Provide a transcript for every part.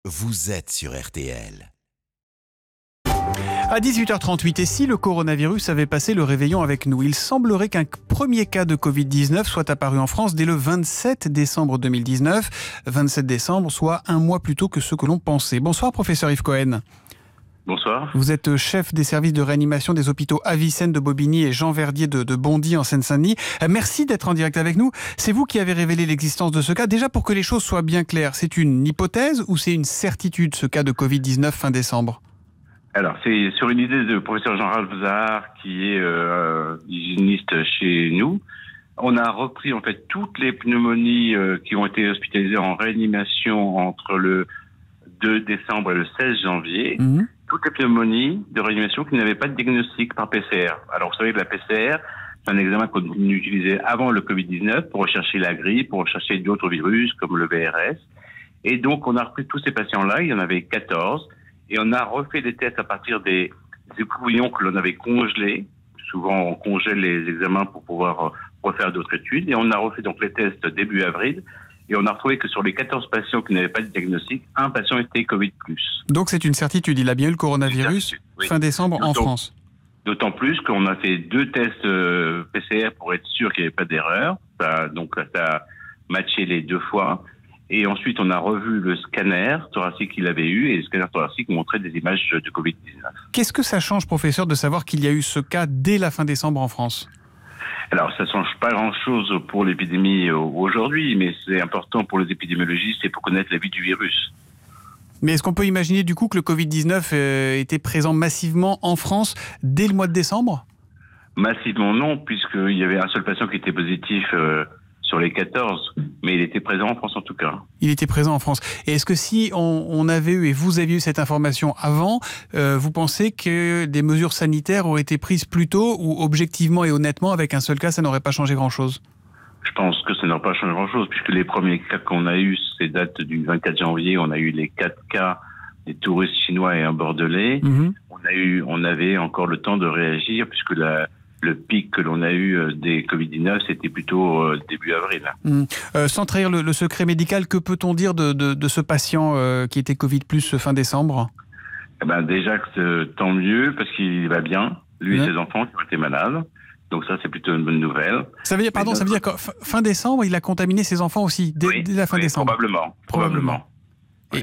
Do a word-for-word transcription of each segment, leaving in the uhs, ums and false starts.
vous êtes sur R T L. À dix-huit heures trente-huit, et si le coronavirus avait passé le réveillon avec nous? Il semblerait qu'un premier cas de covid dix-neuf soit apparu en France dès le vingt-sept décembre deux mille dix-neuf. vingt-sept décembre, soit un mois plus tôt que ce que l'on pensait. Bonsoir, professeur Yves Cohen. Bonsoir. Vous êtes chef des services de réanimation des hôpitaux Avicenne de Bobigny et Jean Verdier de, de Bondy en Seine-Saint-Denis. Merci d'être en direct avec nous. C'est vous qui avez révélé l'existence de ce cas. Déjà, pour que les choses soient bien claires, c'est une hypothèse ou c'est une certitude, ce cas de covid dix-neuf fin décembre? Alors, c'est sur une idée de professeur Jean-Ralph Zahar, qui est euh, hygiéniste chez nous. On a repris en fait toutes les pneumonies euh, qui ont été hospitalisées en réanimation entre le deux décembre et le seize janvier. Mmh. Toutes les pneumonies de réanimation qui n'avaient pas de diagnostic par P C R. Alors, vous savez que la P C R, c'est un examen qu'on utilisait avant le covid dix-neuf pour rechercher la grippe, pour rechercher d'autres virus comme le V R S. Et donc, on a repris tous ces patients-là, il y en avait quatorze. Et on a refait des tests à partir des échantillons que l'on avait congelés. Souvent, on congèle les examens pour pouvoir refaire d'autres études. Et on a refait donc les tests début avril. Et on a retrouvé que sur les quatorze patients qui n'avaient pas de diagnostic, un patient était Covid plus. Donc c'est une certitude. Il a bien eu le coronavirus oui. fin décembre en France. D'autant plus qu'on a fait deux tests P C R pour être sûr qu'il n'y avait pas d'erreur. Ça, donc ça a matché les deux fois. Et ensuite, on a revu le scanner thoracique qu'il avait eu, et le scanner thoracique montrait des images de covid dix-neuf. Qu'est-ce que ça change, professeur, de savoir qu'il y a eu ce cas dès la fin décembre en France? Alors, ça ne change pas grand-chose pour l'épidémie aujourd'hui, mais c'est important pour les épidémiologistes et pour connaître la vie du virus. Mais est-ce qu'on peut imaginer du coup que le covid dix-neuf était présent massivement en France dès le mois de décembre? Massivement non, puisqu'il y avait un seul patient qui était positif euh, sur les quatorze, mais il était présent en France en tout cas. Il était présent en France. Et est-ce que si on, on avait eu, et vous aviez eu cette information avant, euh, vous pensez que des mesures sanitaires auraient été prises plus tôt, ou objectivement et honnêtement, avec un seul cas, ça n'aurait pas changé grand-chose? Je pense que ça n'aurait pas changé grand-chose, puisque les premiers cas qu'on a eus, c'est date du vingt-quatre janvier, on a eu les quatre cas des touristes chinois et un bordelais. Mmh. On a eu, on avait encore le temps de réagir, puisque la Le pic que l'on a eu des covid dix-neuf, c'était plutôt euh, début avril. Mmh. Euh, sans trahir le, le secret médical, que peut-on dire de, de, de ce patient euh, qui était Covid plus fin décembre? Eh ben déjà, que tant mieux, parce qu'il va bien, lui mmh. et ses enfants qui ont été malades. Donc ça, c'est plutôt une bonne nouvelle. Ça veut dire, pardon, ça veut dire qu'à fin décembre, il a contaminé ses enfants aussi, dès, oui, dès la fin oui, décembre? Probablement. Probablement. Et,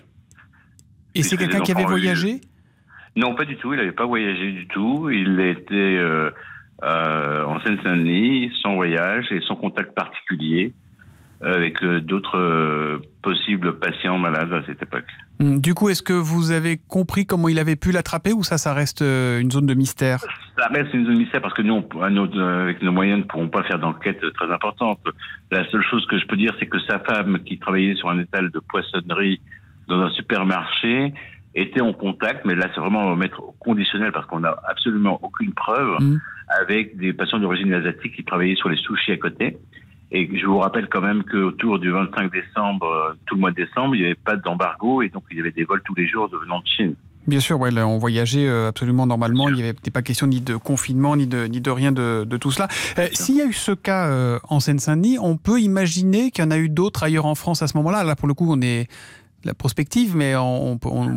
et c'est quelqu'un qui avait voyagé? Non, pas du tout. Il n'avait pas voyagé du tout. Il était... Euh, Euh, en Seine-Saint-Denis, sans voyage et sans contact particulier avec euh, d'autres euh, possibles patients malades à cette époque. Du coup, est-ce que vous avez compris comment il avait pu l'attraper, ou ça, ça reste euh, une zone de mystère? Ça reste une zone de mystère parce que nous, on, à notre, avec nos moyens, ne pourrons pas faire d'enquête très importante. La seule chose que je peux dire, c'est que sa femme, qui travaillait sur un étal de poissonnerie dans un supermarché, était en contact, mais là, c'est vraiment à mettre au conditionnel parce qu'on n'a absolument aucune preuve. Mmh. Avec des patients d'origine asiatique qui travaillaient sur les sushis à côté. Et je vous rappelle quand même qu'autour du vingt-cinq décembre, tout le mois de décembre, il n'y avait pas d'embargo et donc il y avait des vols tous les jours venant de Chine. Bien sûr, ouais, là, on voyageait absolument normalement. Il n'y avait pas question ni de confinement, ni de, ni de rien de, de tout cela. Euh, s'il y a eu ce cas euh, en Seine-Saint-Denis, on peut imaginer qu'il y en a eu d'autres ailleurs en France à ce moment-là. Là, pour le coup, on est la prospective, mais on... on, on...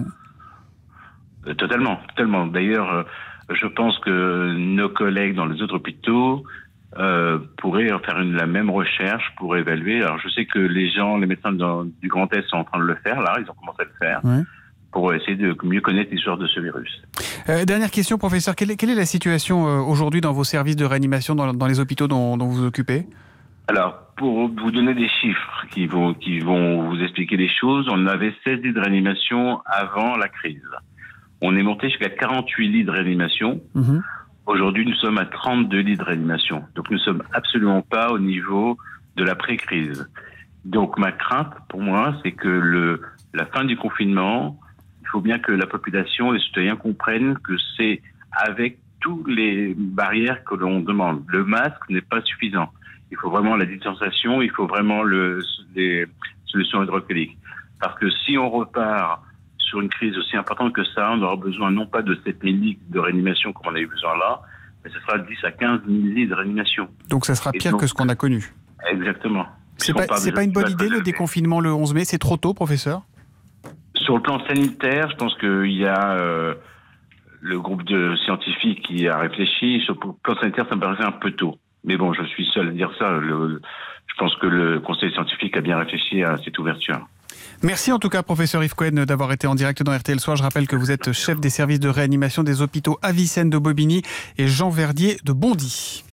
Euh, totalement, totalement. D'ailleurs... Euh, Je pense que nos collègues dans les autres hôpitaux euh, pourraient faire une, la même recherche pour évaluer. Alors, je sais que les gens, les médecins dans, du Grand Est sont en train de le faire. Là, ils ont commencé à le faire ouais. pour essayer de mieux connaître l'histoire de ce virus. Euh, dernière question, professeur. Quelle est, quelle est la situation euh, aujourd'hui dans vos services de réanimation, dans, dans les hôpitaux dont, dont vous vous occupez? Alors, pour vous donner des chiffres qui vont, qui vont vous expliquer les choses, on avait seize lits de réanimation avant la crise. On est monté jusqu'à quarante-huit lits de réanimation. Mmh. Aujourd'hui, nous sommes à trente-deux lits de réanimation. Donc, nous ne sommes absolument pas au niveau de la pré-crise. Donc, ma crainte, pour moi, c'est que le, la fin du confinement, il faut bien que la population, les citoyens comprennent que c'est avec toutes les barrières que l'on demande. Le masque n'est pas suffisant. Il faut vraiment la distanciation, il faut vraiment le, les solutions hydroalcooliques. Parce que si on repart sur une crise aussi importante que ça, on aura besoin non pas de sept mille lits de réanimation comme on a eu besoin là, mais ce sera dix à quinze mille lits de réanimation. Donc ça sera pire donc, que ce qu'on a connu. Exactement. C'est pas, c'est pas une bonne idée le déconfinement le onze mai, c'est trop tôt, professeur ? Sur le plan sanitaire, je pense qu'il y a euh, le groupe de scientifiques qui a réfléchi. Sur le plan sanitaire, ça me paraissait un peu tôt. Mais bon, je suis seul à dire ça. Le, je pense que le conseil scientifique a bien réfléchi à cette ouverture. Merci en tout cas, professeur Yves Cohen, d'avoir été en direct dans R T L Soir. Je rappelle que vous êtes chef des services de réanimation des hôpitaux Avicenne de Bobigny et Jean Verdier de Bondy.